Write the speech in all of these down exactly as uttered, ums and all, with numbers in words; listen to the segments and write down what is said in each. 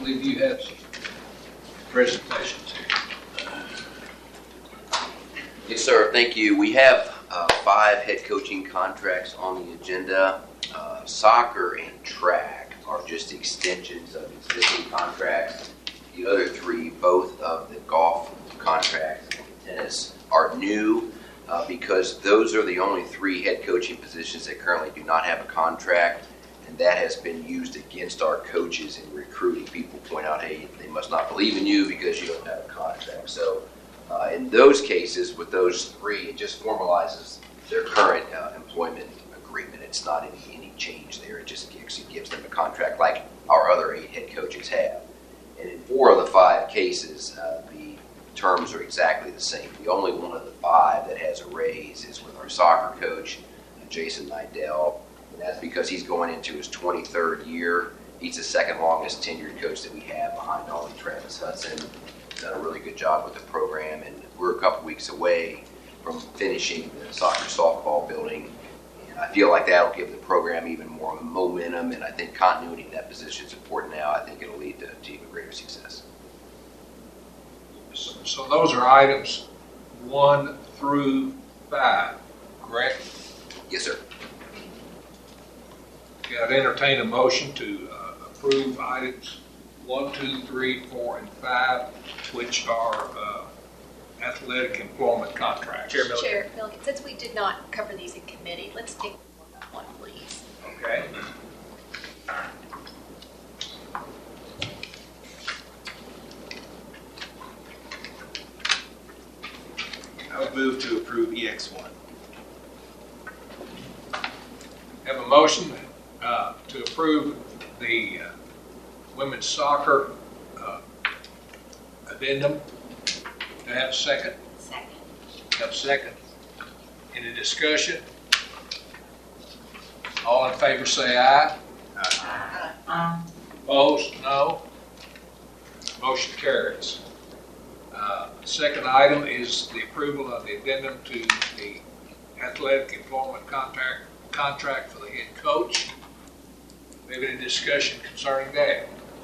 believe you have some presentations here. Yes, sir. Thank you. We have uh, five head coaching contracts on the agenda. Uh, soccer and track are just extensions of existing contracts. The other three, both of the golf contracts and tennis, are new uh, because those are the only three head coaching positions that currently do not have a contract, and that has been used against our coaches in recruiting. People point out, hey, they must not believe in you because you don't have a contract. So uh, in those cases, with those three, it just formalizes their current uh, employment agreement. It's not any, any change there. It just gives, it gives them a contract like our other eight head coaches have. And in four of the five cases, uh, the terms are exactly the same. The only one of the five that has a raise is with our soccer coach, Jason Nidell. And that's because he's going into his twenty-third year. He's the second longest tenured coach that we have behind only Travis Hudson. He's done a really good job with the program, and we're a couple weeks away from finishing the soccer softball building. And I feel like that'll give the program even more momentum, and I think continuity in that position is important now. I think it'll lead to, to even greater success. So, so those are items one through five, correct? Yes, sir. Okay, I'd entertain a motion to uh, approve items one, two, three, four, and five, which are uh, athletic employment contracts. Chair Milligan. Chair Milligan, since we did not cover these in committee, let's take one by one, please. Okay. I would move to approve E X one. Have a motion uh, to approve the uh, women's soccer uh, addendum. Do I have a second? Second. Have a second. Any discussion? All in favor say aye. Aye. Opposed? No. Motion carries. Uh, Second item is the approval of the addendum to the athletic employment contract contract for the head coach. Do we have any discussion concerning that?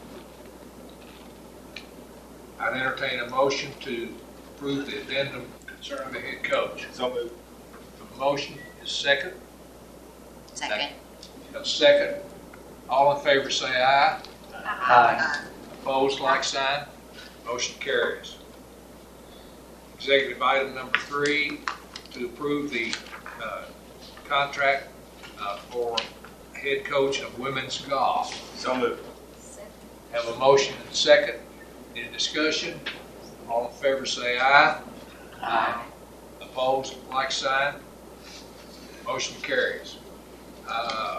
I'd entertain a motion to approve the addendum concerning the head coach. So moved. The motion is second. Second. Have a second. All in favor say aye. Aye. Opposed, like sign. Motion carries. Executive item number three, to approve the uh, contract uh, for head coach of women's golf. So moved. Second. Have a motion and a second. Any discussion? All in favor say aye. Aye. Opposed, like sign. Motion carries. Uh,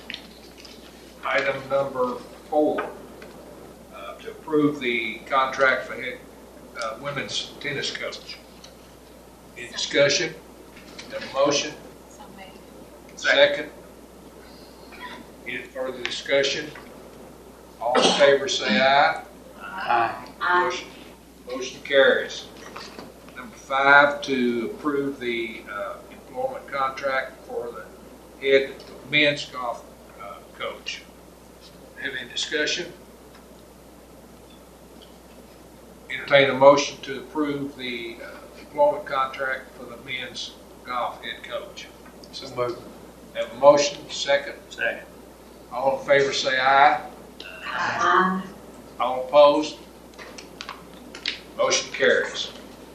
Item number four, uh, to approve the contract for head uh, women's tennis coach. Any discussion? Have a motion? So moved. Second. Any further discussion? All in favor say aye. Aye. Motion, motion carries. Number five, to approve the uh, employment contract for the head men's golf uh, coach. Have any discussion? Entertain a motion to approve the uh, employment contract for the men's golf head coach. So moved. Have a motion, second. Second. All in favor say aye. Aye. All opposed? Motion carries.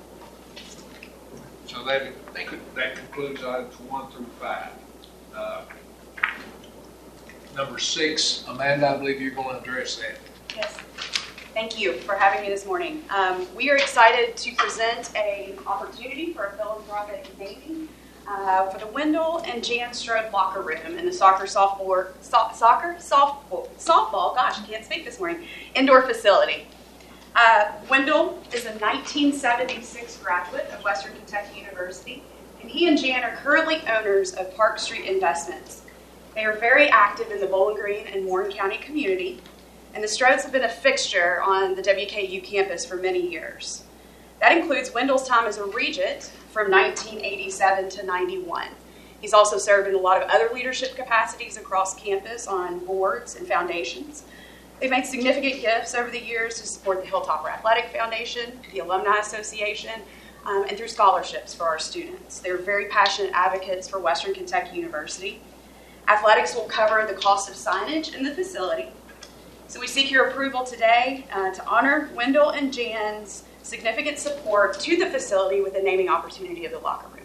So that, that concludes items one through five. Uh, Number six, Amanda, I believe you're going to address that. Yes. Thank you for having me this morning. Um, we are excited to present an opportunity for a philanthropic maybe uh, for the Wendell and Jan Strode locker room in the soccer, softball, so, soccer, softball, softball, gosh, I can't speak this morning, indoor facility. Uh, Wendell is a nineteen seventy-six graduate of Western Kentucky University, and he and Jan are currently owners of Park Street Investments. They are very active in the Bowling Green and Warren County community, and the Strodes have been a fixture on the W K U campus for many years. That includes Wendell's time as a regent from nineteen eighty-seven to ninety-one. He's also served in a lot of other leadership capacities across campus on boards and foundations. They've made significant gifts over the years to support the Hilltopper Athletic Foundation, the Alumni Association, um, and through scholarships for our students. They're very passionate advocates for Western Kentucky University. Athletics will cover the cost of signage in the facility. So we seek your approval today uh, to honor Wendell and Jan's significant support to the facility with the naming opportunity of the locker room.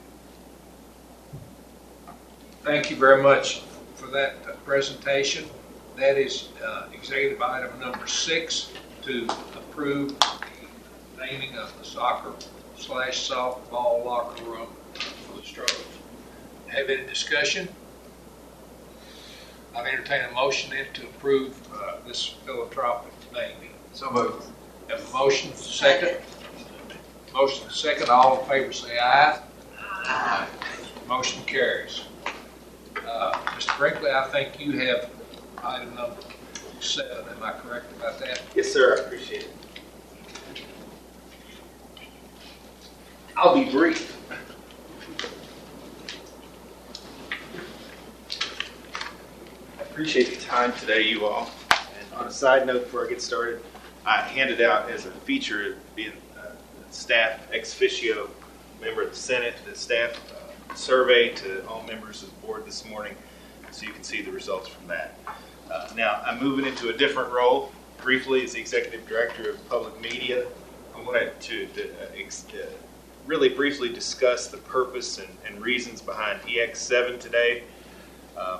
Thank you very much for that uh, presentation. That is uh, executive item number six, to approve the naming of the soccer slash softball locker room for the Stros. Have any discussion? I'll entertain a motion then to approve uh, this philanthropic naming. So moved. Have a motion, second. Motion second, all in favor say aye. Aye. Motion carries. Uh, Mister Brinkley, I think you have item number seven. Am I correct about that? Yes, sir. I appreciate it. I'll be brief. I appreciate the time today, you all. And on a side note, before I get started, I handed out as a feature, being uh, staff ex officio member of the Senate, the staff uh, survey to all members of the board this morning, so you can see the results from that. Uh, now, I'm moving into a different role, briefly as the Executive Director of Public Media. I wanted to, to uh, ex, uh, really briefly discuss the purpose and, and reasons behind E X seven today. Um,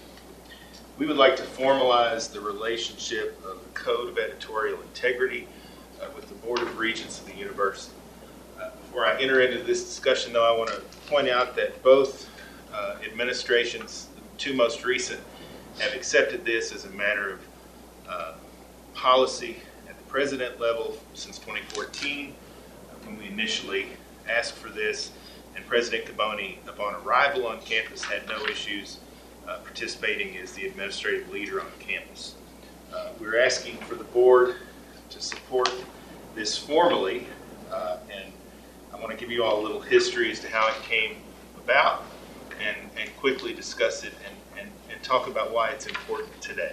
we would like to formalize the relationship of the Code of Editorial Integrity uh, with the Board of Regents of the University. Uh, before I enter into this discussion, though, I want to point out that both uh, administrations, the two most recent, have accepted this as a matter of uh, policy at the president level since twenty fourteen, uh, when we initially asked for this, and President Caboni, upon arrival on campus, had no issues uh, participating as the administrative leader on campus. Uh, we're asking for the board to support this formally, uh, and I want to give you all a little history as to how it came about, and, and quickly discuss it and, and, and talk about why it's important today.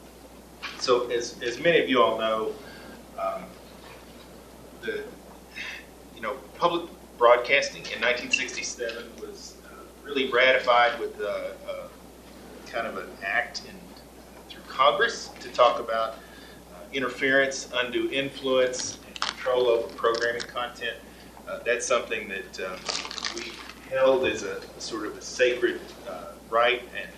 So as, as many of you all know, um, the you know public broadcasting in nineteen sixty-seven was uh, really ratified with uh, uh, kind of an act in, uh, through Congress to talk about uh, interference, undue influence, and control over programming content. Uh, that's something that um, we held as a, a sort of a sacred uh, right and,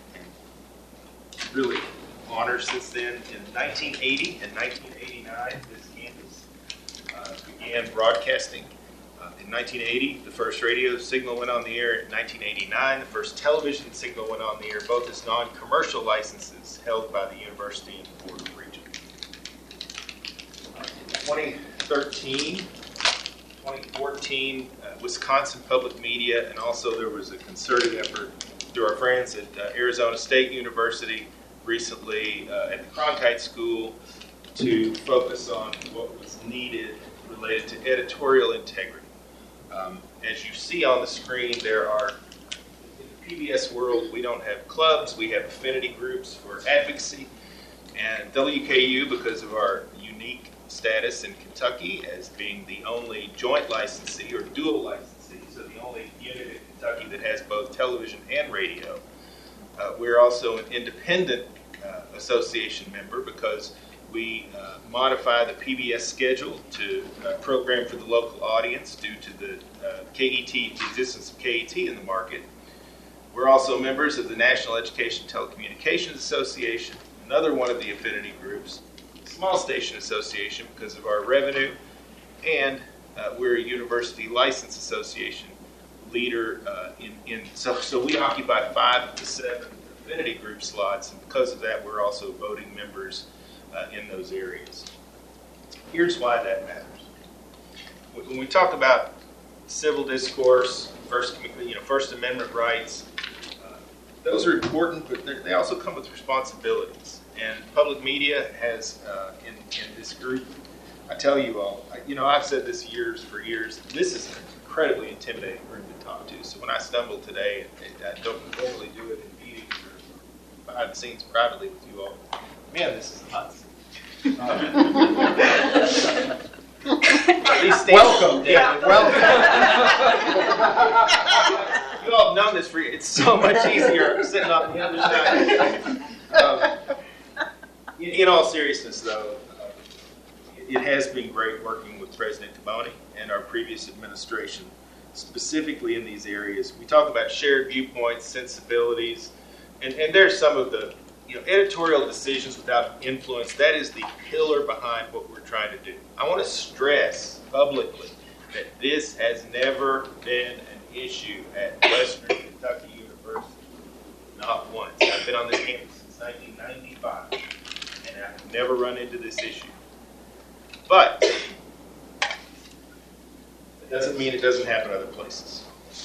and really honor since then. In nineteen eighty and nineteen eighty-nine, this campus uh, began broadcasting. Uh, in nineteen eighty, the first radio signal went on the air. In nineteen eighty-nine, the first television signal went on the air, both as non-commercial licenses held by the university and the Board of Regents. Uh, in twenty thirteen, twenty fourteen, uh, Wisconsin Public Media, and also there was a concerted effort through our friends at uh, Arizona State University recently uh, at the Cronkite School to focus on what was needed related to editorial integrity. Um, as you see on the screen, there are, in the P B S world, we don't have clubs, we have affinity groups for advocacy, and W K U, because of our unique status in Kentucky as being the only joint licensee or dual licensee, so the only unit in Kentucky that has both television and radio. Uh, we're also an independent uh, association member because we uh, modify the P B S schedule to uh, program for the local audience due to the uh, K E T, the existence of K E T in the market. We're also members of the National Education Telecommunications Association, another one of the affinity groups, Small Station Association because of our revenue, and uh, we're a university license association leader uh, in, in so, so we occupy five of the seven affinity group slots, and because of that, we're also voting members uh, in those areas. Here's why that matters. When we talk about civil discourse, First, you know, First Amendment rights, uh, those are important, but they also come with responsibilities. And public media has, uh, in, in this group, I tell you all, I, you know, I've said this years for years, this is an incredibly intimidating group to talk to. So when I stumble today, I don't normally do it in meetings or behind the scenes privately with you all. Man, this is nuts. At least stand- Welcome, Yeah, welcome. You all have known this for It's so much easier sitting on the other side. Um, in, in all seriousness, though, uh, it, it has been great working with President Taboni and our previous administration, specifically in these areas. We talk about shared viewpoints, sensibilities, and, and there's some of the you know, editorial decisions without influence. That is the pillar behind what we're trying to do. I want to stress publicly that this has never been an issue at Western Kentucky University. Not once. I've been on this campus since nineteen ninety-five, and I've never run into this issue. But it doesn't mean it doesn't happen other places.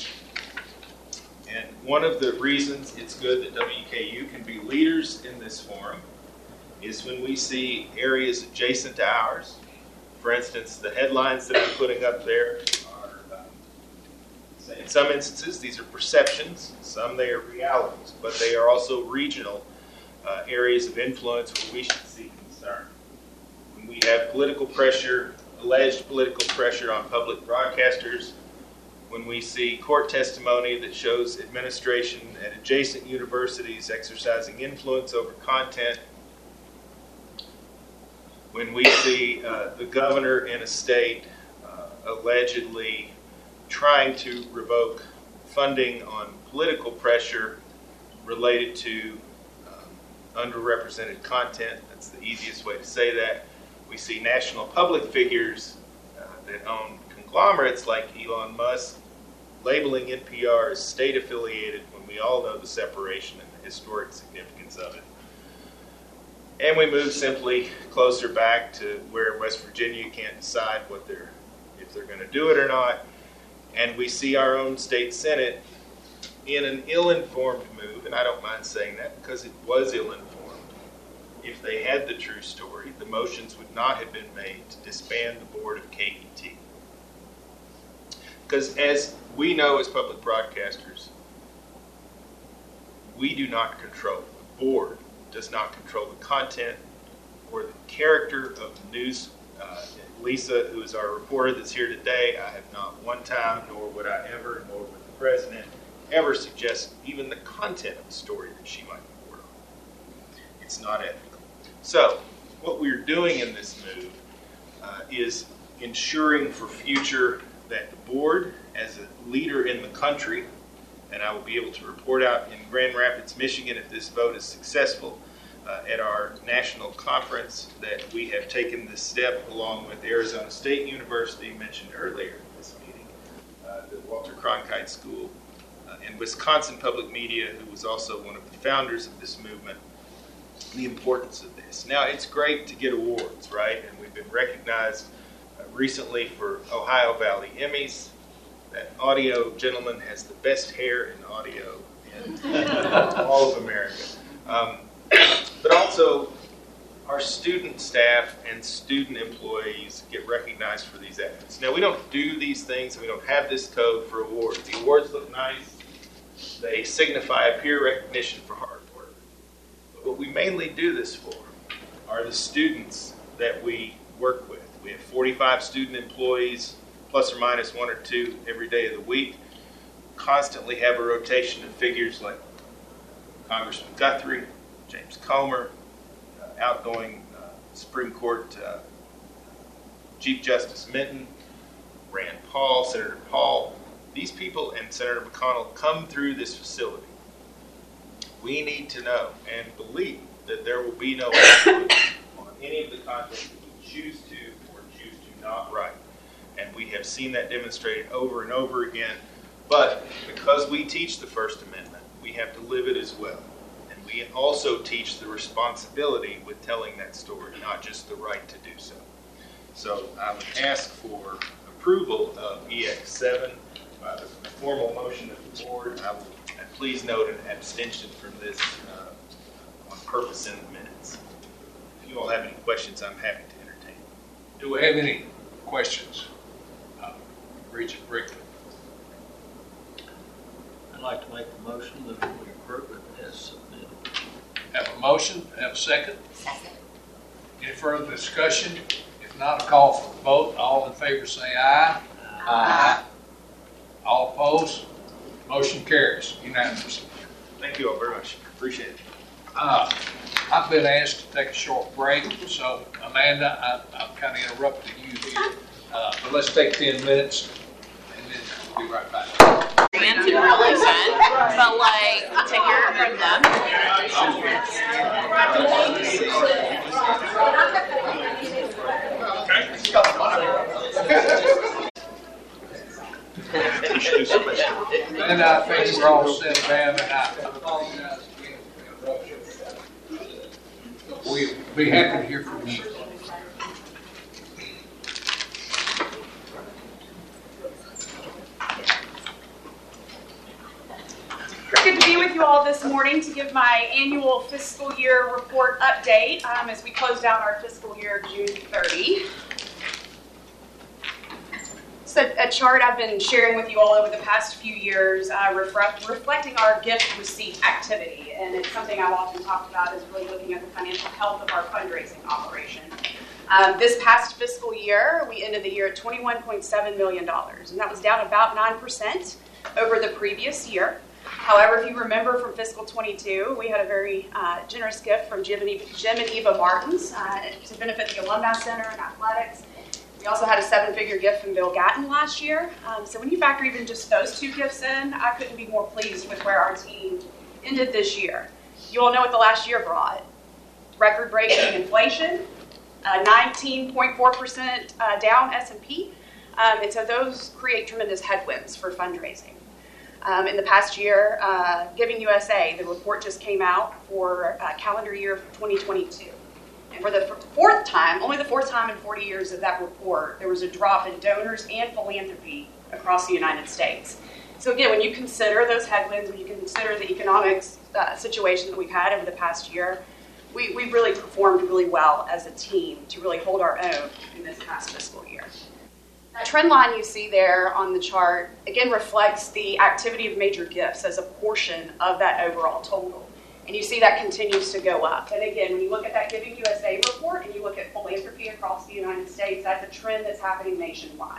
And one of the reasons it's good that W K U can be leaders in this forum is when we see areas adjacent to ours. For instance, the headlines that I'm putting up there are, um, in some instances, these are perceptions, some they are realities, but they are also regional uh, areas of influence where we should see concern. When we have political pressure, alleged political pressure on public broadcasters, when we see court testimony that shows administration at adjacent universities exercising influence over content, when we see uh, the governor in a state uh, allegedly trying to revoke funding on political pressure related to um, underrepresented content, that's the easiest way to say that. We see national public figures uh, that own conglomerates like Elon Musk labeling N P R as state-affiliated when we all know the separation and the historic significance of it. And we move simply closer back to where West Virginia can't decide what they're, if they're going to do it or not. And we see our own state Senate in an ill-informed move, and I don't mind saying that because it was ill-informed. If they had the true story, the motions would not have been made to disband the board of K E T. Because as we know as public broadcasters, we do not control, the board does not control the content or the character of the news. Uh, Lisa, who is our reporter that's here today, I have not one time, nor would I ever, nor would the president, ever suggest even the content of the story that she might report on. It's not ethical. So, what we're doing in this move uh, is ensuring for future that the board, as a leader in the country, and I will be able to report out in Grand Rapids, Michigan, if this vote is successful uh, at our national conference, that we have taken this step along with Arizona State University, mentioned earlier in this meeting, uh, the Walter Cronkite School, uh, and Wisconsin Public Media, who was also one of the founders of this movement, the importance of this. Now, it's great to get awards, right? And we've been recognized uh, recently for Ohio Valley Emmys. That audio gentleman has the best hair in audio in all of America. Um, but also, our student staff and student employees get recognized for these efforts. Now, we don't do these things, and we don't have this code for awards. The awards look nice. They signify peer recognition for hard work. But what we mainly do this for are the students that we work with. We have forty-five student employees, plus or minus one or two every day of the week. Constantly have a rotation of figures like Congressman Guthrie, James Comer, uh, outgoing uh, Supreme Court uh, Chief Justice Minton, Rand Paul, Senator Paul. These people and Senator McConnell come through this facility. We need to know and believe that there will be no influence on any of the content that we choose to or choose to not write. And we have seen that demonstrated over and over again. But because we teach the First Amendment, we have to live it as well. And we also teach the responsibility with telling that story, not just the right to do so. So I would ask for approval of E X seven by the formal motion of the board. I will, and please note an abstention from this uh, on purpose in the minutes. If you all have any questions, I'm happy to entertain. Do we have any questions? Uh, Regent Brickley. I'd like to make the motion that we approve it as submitted. Have a motion, have a second. Second. Any further discussion? If not, a call for the vote. All in favor say aye. Aye. All opposed? Motion carries unanimously. Thank you all very much. Appreciate it. Uh, I've been asked to take a short break, so Amanda, I, I'm kind of interrupting you here. Uh, but let's take ten minutes and then we'll be right back. Answer really good, but like to hear from them. And I think we're all settled down, and I apologize again for the interruption. We'll be happy to hear from you. Good to be with you all this morning to give my annual fiscal year report update um, as we close down our fiscal year June thirtieth. So a chart I've been sharing with you all over the past few years uh, reflect, reflecting our gift receipt activity, and it's something I've often talked about is really looking at the financial health of our fundraising operation. Um, this past fiscal year, we ended the year at twenty-one point seven million dollars, and that was down about nine percent over the previous year. However, if you remember from fiscal twenty-two, we had a very uh, generous gift from Jim and Eva, Jim and Eva Martins uh, to benefit the Alumni Center and athletics. We also had a seven-figure gift from Bill Gatton last year. Um, so when you factor even just those two gifts in, I couldn't be more pleased with where our team ended this year. You all know what the last year brought. Record-breaking inflation, uh, nineteen point four percent uh, down S and P. Um, and so those create tremendous headwinds for fundraising. Um, in the past year, uh, Giving U S A, the report just came out for uh, calendar year twenty twenty-two. And for the fourth time, only the fourth time in forty years of that report, there was a drop in donors and philanthropy across the United States. So again, when you consider those headwinds, when you consider the economic uh, situation that we've had over the past year, we, we've really performed really well as a team to really hold our own in this past fiscal year. That trend line you see there on the chart, again, reflects the activity of major gifts as a portion of that overall total. And you see that continues to go up. And again, when you look at that Giving U S A report and you look at philanthropy across the United States, that's a trend that's happening nationwide.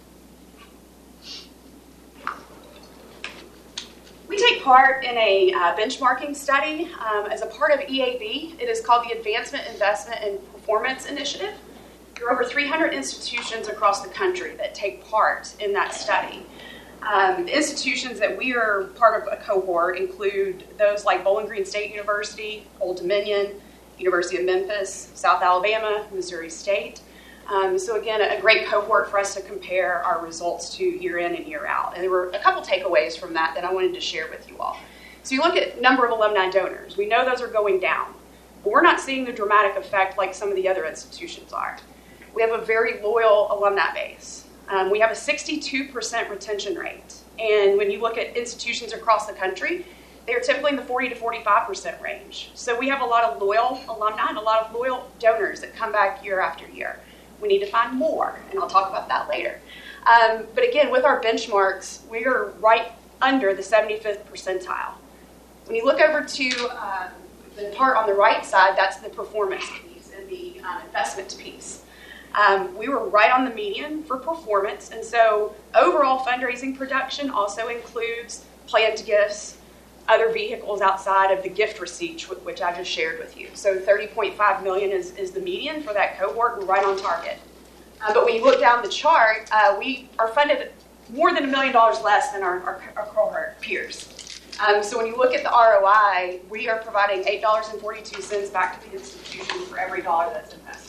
We take part in a uh, benchmarking study um, as a part of E A B. It is called the Advancement Investment and Performance Initiative. There are over three hundred institutions across the country that take part in that study. Um, the institutions that we are part of a cohort include those like Bowling Green State University, Old Dominion, University of Memphis, South Alabama, Missouri State. Um, so again, a great cohort for us to compare our results to year in and year out. And there were a couple takeaways from that that I wanted to share with you all. So you look at number of alumni donors. We know those are going down, but we're not seeing the dramatic effect like some of the other institutions are. We have a very loyal alumni base. Um, we have a sixty-two percent retention rate. And when you look at institutions across the country, they're typically in the forty to forty-five percent range. So we have a lot of loyal alumni and a lot of loyal donors that come back year after year. We need to find more, and I'll talk about that later. Um, but again, with our benchmarks, we are right under the seventy-fifth percentile. When you look over to um, the part on the right side, that's the performance piece and the uh, investment piece. Um, we were right on the median for performance, and so overall fundraising production also includes planned gifts, other vehicles outside of the gift receipt, which I just shared with you. So thirty point five million dollars is, is the median for that cohort. We're right on target. Uh, but when you look down the chart, uh, we are funded more than a million dollars less than our, our, our cohort peers. Um, so when you look at the R O I, we are providing eight dollars and forty-two cents back to the institution for every dollar that's invested.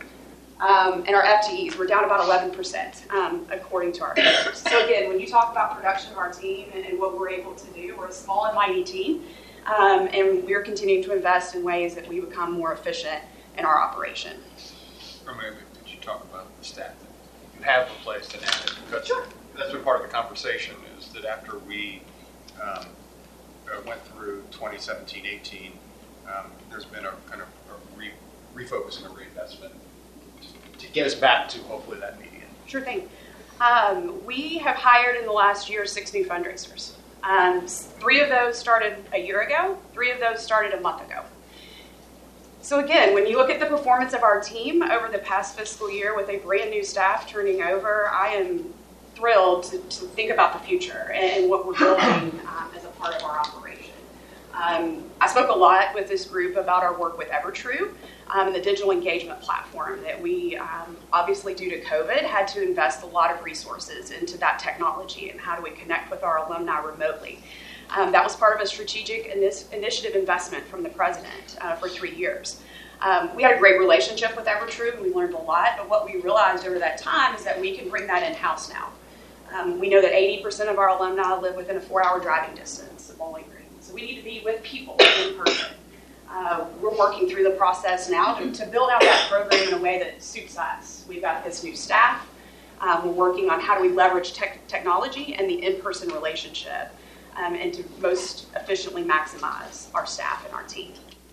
Um, and our F T Es, we're down about eleven percent, um, according to our peers. So again, when you talk about production of our team and, and what we're able to do, we're a small and mighty team, um, and we're continuing to invest in ways that we become more efficient in our operation. Remember, did you talk about the staff that you have replaced and added? Because Sure. That's been part of the conversation is that after we um, uh, went through twenty seventeen eighteen, um, there's been a kind of a re- refocusing and reinvestment to get us back to hopefully that median. Sure thing. Um, we have hired in the last year six new fundraisers. Um, three of those started a year ago. Three of those started a month ago. So again, when you look at the performance of our team over the past fiscal year with a brand new staff turning over, I am thrilled to, to think about the future and what we're building um, as a part of our operation. Um, I spoke a lot with this group about our work with Evertrue, um, the digital engagement platform that we, um, obviously due to COVID, had to invest a lot of resources into that technology and how do we connect with our alumni remotely. Um, that was part of a strategic inis- initiative investment from the president uh, for three years. Um, we had a great relationship with Evertrue, and we learned a lot, but what we realized over that time is that we can bring that in-house now. Um, we know that eighty percent of our alumni live within a four-hour driving distance of Bowling Green, so we need to be with people in person. Uh, we're working through the process now to, to build out that program in a way that suits us. We've got this new staff. Um, we're working on how do we leverage tech- technology and the in-person relationship Um, and to most efficiently maximize our staff and our team.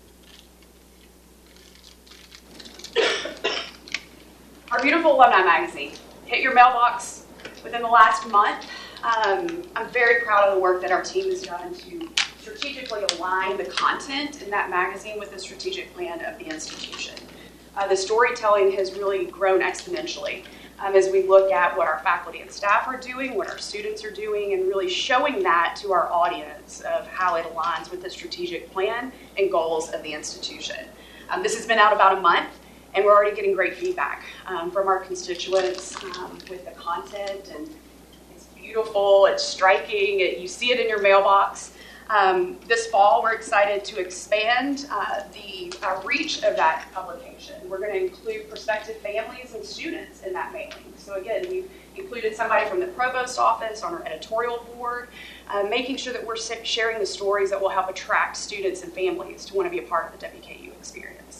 Our beautiful alumni magazine hit your mailbox within the last month. Um, I'm very proud of the work that our team has done to strategically align the content in that magazine with the strategic plan of the institution. Uh, the storytelling has really grown exponentially. Um, as we look at what our faculty and staff are doing, what our students are doing, and really showing that to our audience of how it aligns with the strategic plan and goals of the institution. Um, this has been out about a month, and we're already getting great feedback um, from our constituents um, with the content, and it's beautiful, it's striking, it, you see it in your mailbox. Um, this fall, we're excited to expand uh, the uh, reach of that publication. We're going to include prospective families and students in that mailing. So again, we've included somebody from the provost office on our editorial board, uh, making sure that we're sharing the stories that will help attract students and families to want to be a part of the W K U experience.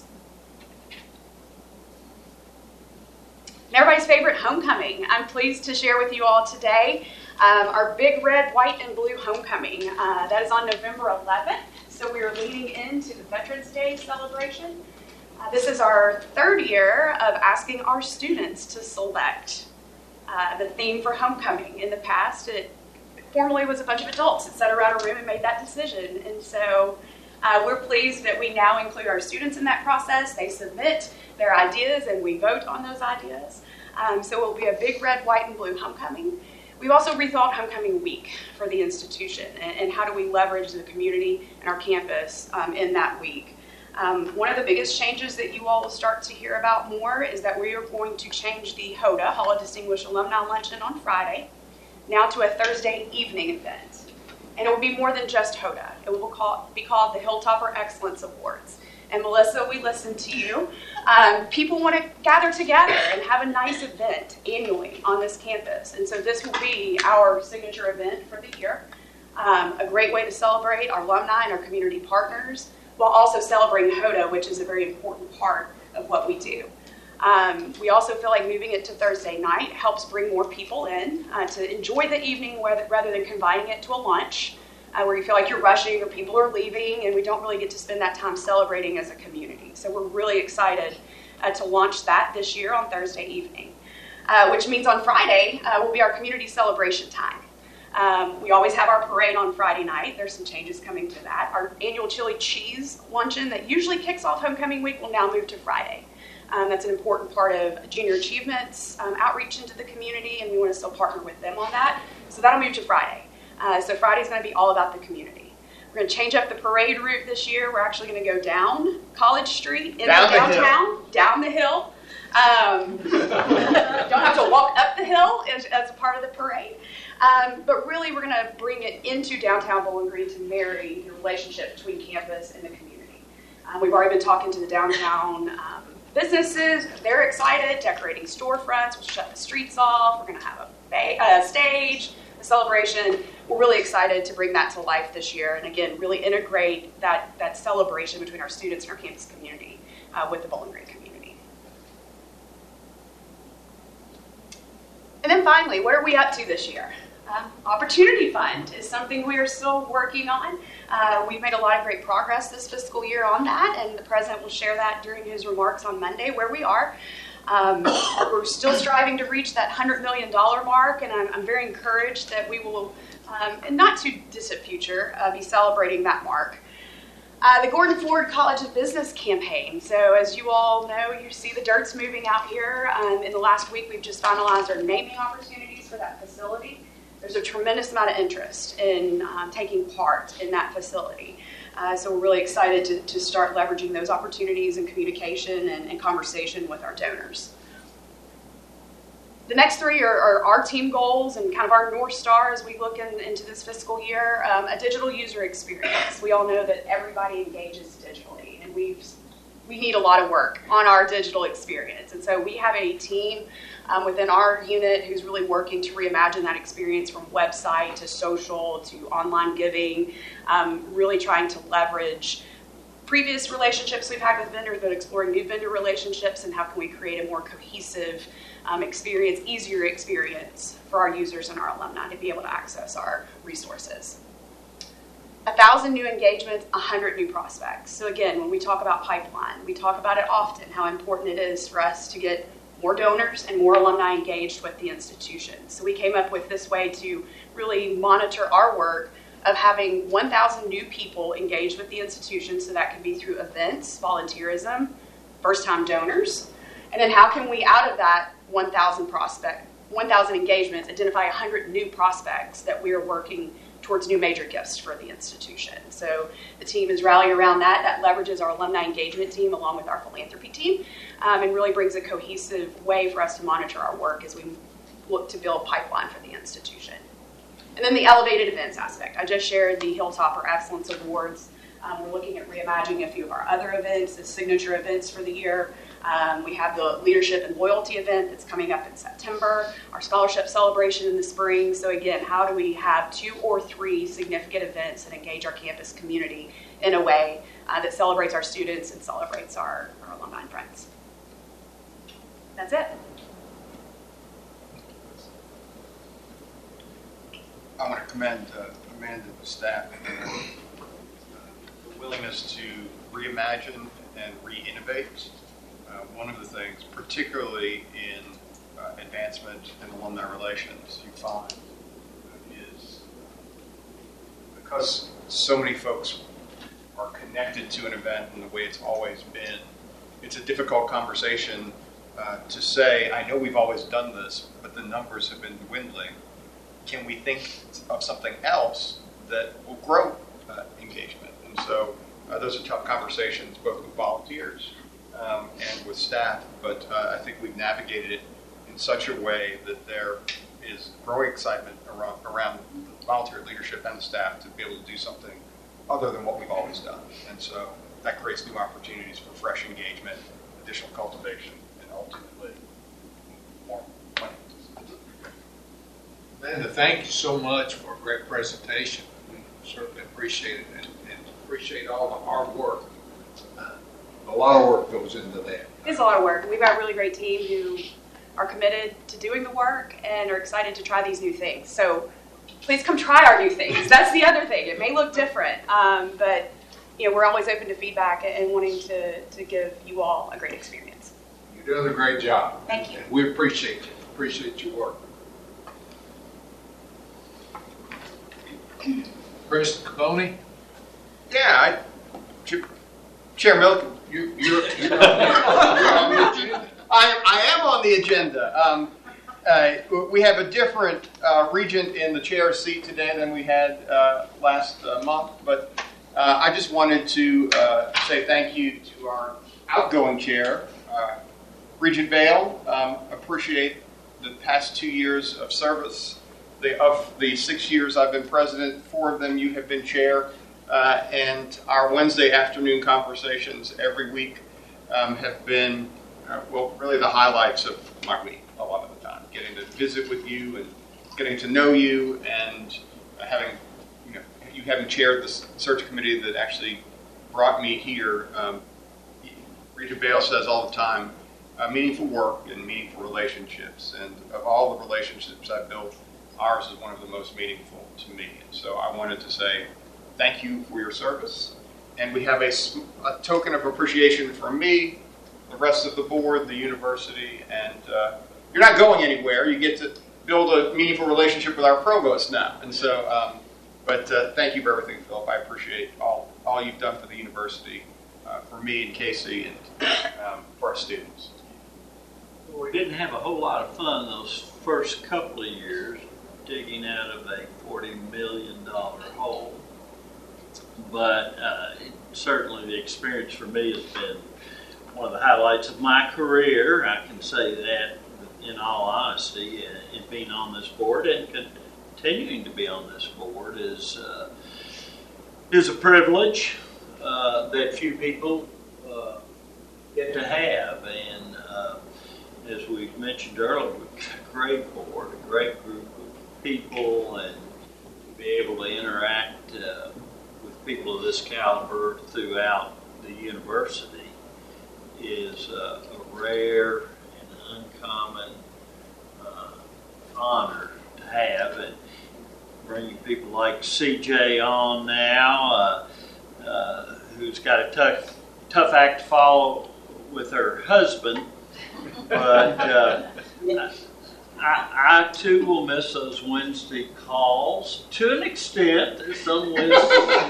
And everybody's favorite homecoming. I'm pleased to share with you all today Um, our big red, white, and blue homecoming. Uh, that is on November eleventh, so we are leading into the Veterans Day celebration. Uh, this is our third year of asking our students to select uh, the theme for homecoming. In the past, it formerly was a bunch of adults that sat around a room and made that decision, and so uh, we're pleased that we now include our students in that process. They submit their ideas, and we vote on those ideas. Um, so it will be a big red, white, and blue homecoming. We've also rethought Homecoming Week for the institution, and, and how do we leverage the community and our campus um, in that week. Um, one of the biggest changes that you all will start to hear about more is that we are going to change the HODA, Hall of Distinguished Alumni Luncheon on Friday, now to a Thursday evening event. And it will be more than just HODA. It will call, be called the Hilltopper Excellence Awards. And Melissa, we listen to you. Um, people want to gather together and have a nice event annually on this campus. And so this will be our signature event for the year. Um, a great way to celebrate our alumni and our community partners, while also celebrating HODA, which is a very important part of what we do. Um, we also feel like moving it to Thursday night helps bring more people in uh, to enjoy the evening rather than combining it to a lunch. Uh, where you feel like you're rushing or people are leaving and we don't really get to spend that time celebrating as a community. So we're really excited uh, to launch that this year on Thursday evening, uh, which means on Friday uh, will be our community celebration time. Um, we always have our parade on Friday night. There's some changes coming to that. Our annual chili cheese luncheon that usually kicks off homecoming week will now move to Friday. Um, that's an important part of Junior Achievements um, outreach into the community, and we want to still partner with them on that. So that'll move to Friday. Uh, so Friday's going to be all about the community. We're going to change up the parade route this year. We're actually going to go down College Street into down the downtown, hill. down the hill. Um, don't have to walk up the hill as, as a part of the parade. Um, but really, we're going to bring it into downtown Bowling Green to marry the relationship between campus and the community. Um, we've already been talking to the downtown um, businesses. They're excited, decorating storefronts. We'll shut the streets off. We're going to have a ba- uh, stage. Celebration. We're really excited to bring that to life this year, and again, really integrate that, that celebration between our students and our campus community uh, with the Bowling Green community. And then finally, what are we up to this year? Uh, Opportunity Fund is something we are still working on. Uh, we've made a lot of great progress this fiscal year on that, and the president will share that during his remarks on Monday, where we are. Um, we're still striving to reach that one hundred million dollars mark, and I'm, I'm very encouraged that we will, um, in not too distant future, uh, be celebrating that mark. Uh, the Gordon Ford College of Business campaign. So as you all know, you see the dirt's moving out here. Um, in the last week, we've just finalized our naming opportunities for that facility. There's a tremendous amount of interest in um, taking part in that facility. Uh, so we're really excited to, to start leveraging those opportunities in communication and, and conversation with our donors. The next three are, are our team goals and kind of our North Star as we look in, into this fiscal year. Um, a digital user experience. We all know that everybody engages digitally, and we've we need a lot of work on our digital experience. And so we have a team um, within our unit who's really working to reimagine that experience from website to social to online giving, um, really trying to leverage previous relationships we've had with vendors, but exploring new vendor relationships and how can we create a more cohesive um, experience, easier experience for our users and our alumni to be able to access our resources. A thousand new engagements, a hundred new prospects. So again, when we talk about pipeline, we talk about it often, how important it is for us to get more donors and more alumni engaged with the institution. So we came up with this way to really monitor our work of having one thousand new people engaged with the institution. So that can be through events, volunteerism, first-time donors. And then how can we, out of that one thousand prospect, one thousand engagements, identify one hundred new prospects that we are working towards new major gifts for the institution. So the team is rallying around that. That leverages our alumni engagement team along with our philanthropy team um, and really brings a cohesive way for us to monitor our work as we look to build pipeline for the institution. And then the elevated events aspect. I just shared the Hilltopper Excellence Awards. Um, we're looking at reimagining a few of our other events, the signature events for the year. Um, we have the Leadership and Loyalty event that's coming up in September, our scholarship celebration in the spring. So again, how do we have two or three significant events that engage our campus community in a way uh, that celebrates our students and celebrates our, our alumni and friends? That's it. I want to commend uh, Amanda and the staff for uh, the willingness to reimagine and re-innovate. Uh, one of the things, particularly in uh, advancement and alumni relations, you find is because so many folks are connected to an event in the way it's always been, it's a difficult conversation uh, to say, I know we've always done this, but the numbers have been dwindling. Can we think of something else that will grow uh, engagement? And so uh, those are tough conversations, both with volunteers um, and with staff, but uh, I think we've navigated it in such a way that there is growing excitement around, around the volunteer leadership and the staff to be able to do something other than what we've always done. And so that creates new opportunities for fresh engagement, additional cultivation, and ultimately more money. Linda, thank you so much for a great presentation. We certainly appreciate it and, and appreciate all the hard work. Uh, a lot of work goes into that. It's a lot of work. We've got a really great team who are committed to doing the work and are excited to try these new things. So please come try our new things. That's the other thing. It may look different, um, but you know, we're always open to feedback and wanting to, to give you all a great experience. You're doing a great job. Thank you. We appreciate you. Appreciate your work. Chris Capone? Yeah, I, Chair Milliken, You, you're, you're, on the, you're on the agenda. I, I am on the agenda. Um, uh, we have a different uh, regent in the chair's seat today than we had uh, last uh, month, but uh, I just wanted to uh, say thank you to our outgoing chair, uh, Regent Vale. Um, appreciate the past two years of service. The, of the six years I've been president, four of them you have been chair, uh, and our Wednesday afternoon conversations every week um, have been, uh, well, really the highlights of my week a lot of the time. Getting to visit with you and getting to know you, and uh, having, you know, you having chaired the search committee that actually brought me here. Um, Regent Vale says all the time, uh, meaningful work and meaningful relationships, and of all the relationships I've built, ours is one of the most meaningful to me. And so I wanted to say thank you for your service. And we have a, a token of appreciation from me, the rest of the board, the university, and uh, you're not going anywhere. You get to build a meaningful relationship with our provost now. And so, um, but uh, thank you for everything, Philip. I appreciate all all you've done for the university, uh, for me and Casey, and um, for our students. We didn't have a whole lot of fun those first couple of years digging out of a forty million dollars hole. But uh, it, certainly the experience for me has been one of the highlights of my career. I can say that in all honesty, uh, in being on this board and continuing to be on this board is, uh, is a privilege uh, that few people uh, get to have. And uh, as we mentioned earlier, we've got a great board, a great group of people, and to be able to interact uh, with people of this caliber throughout the university is uh, a rare and uncommon uh, honor to have. And bringing people like C J on now, uh, uh, who's got a tough, tough act to follow with her husband, but uh, I, I too will miss those Wednesday calls to an extent. There's some Wednesdays,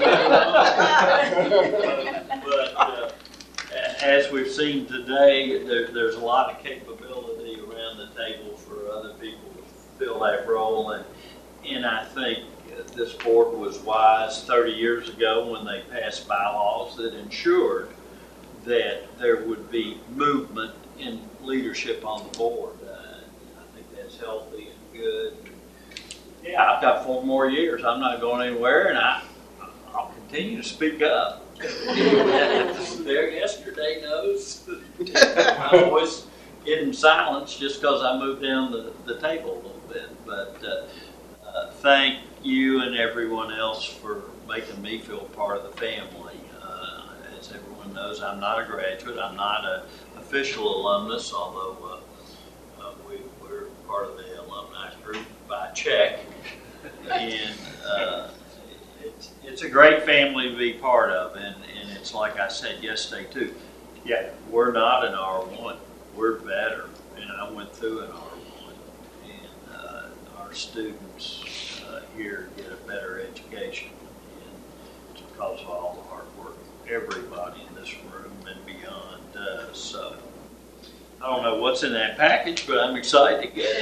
but uh, as we've seen today, there, there's a lot of capability around the table for other people to fill that role, and and I think this board was wise thirty years ago when they passed bylaws that ensured that there would be movement in leadership on the board. Uh, I think that's healthy and good. Yeah, I've got four more years. I'm not going anywhere, and I, I'll continue to speak up. There yesterday knows I always get in silence just because I moved down the, the table a little bit. But uh, uh, thank you and everyone else for making me feel part of the family. Uh, as everyone knows, I'm not a graduate. I'm not an official alumnus, although uh, uh, we, we're part of the alumni group by check. And uh, it's, it's a great family to be part of. And, and it's like I said yesterday, too. Yeah, we're not an R one. We're better. And I went through an R one. And uh, our students uh, here get a better education. And it's because of all the hard work everybody in this room and beyond does. So I don't know what's in that package, but I'm excited to get it.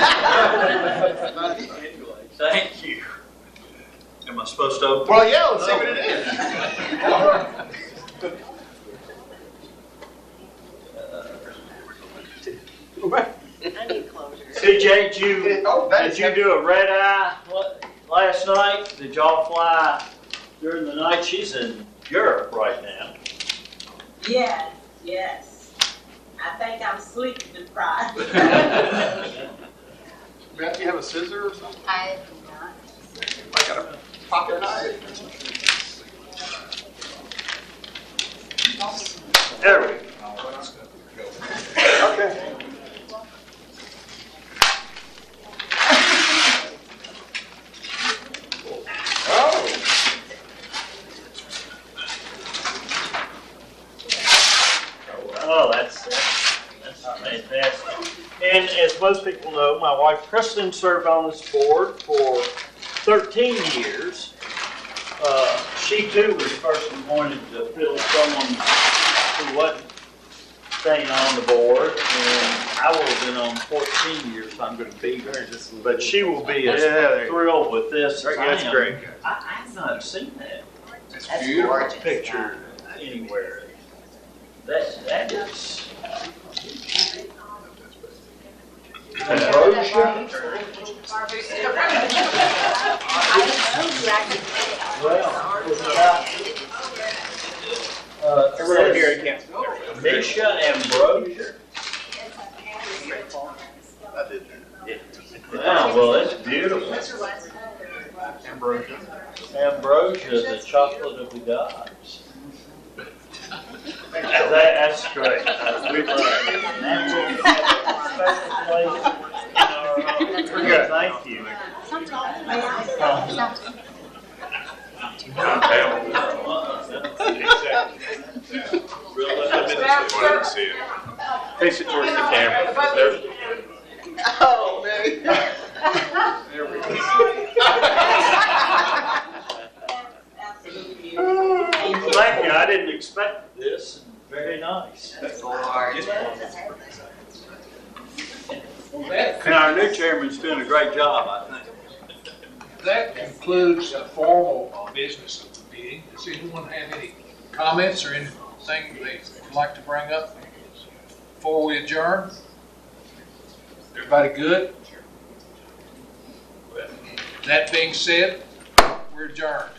Anyway, thank you. Am I supposed to open? Well, yeah, let's see what it is. I need closure. C J, did you, Oh, did you do a red eye last night? Did y'all fly during the night? She's in Europe right now. Yes, yes. I think I'm sleep deprived. Matt, do you have a scissor or something? I do not. I got a pocket knife. There we go. Okay. Oh, that's, that's, that's fantastic. And as most people know, my wife Kristen served on this board for thirteen years. Uh, she too was first appointed to fill someone who wasn't staying on the board, and I will have been on fourteen years, so I'm going to be here. But she will be as Yeah, thrilled with this as I That's am. great. I, I've not seen that That's beautiful. gorgeous. picture anywhere. That, that is ambrosia. Well, uh, Everyone here, you can't. Misha ambrosia. I did that. Wow, well, it's beautiful. Ambrosia. Ambrosia, the chocolate of the gods. That, that's great. Uh, we love it. And we'll have a special place in our home. We're good. Thank you. Wanted to see it. Face it towards the camera. There's, Oh, man. there we go. Absolutely beautiful. you, I didn't expect this. Very nice. And our new chairman's doing a great job, I think. That concludes the formal business of the meeting. Does anyone have any comments or anything they'd like to bring up before we adjourn? Everybody good? That being said, we're adjourned.